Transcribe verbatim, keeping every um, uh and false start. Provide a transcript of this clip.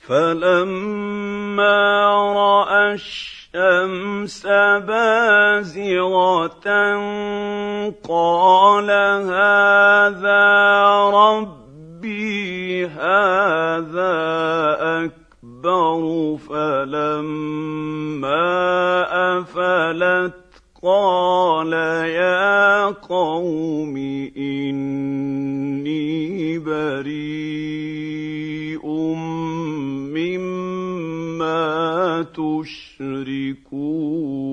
فلما راى الشمس بازغه قال هذا ربي هذا أكبر فلما أفلت قال يا قوم إني بريء مما تشركون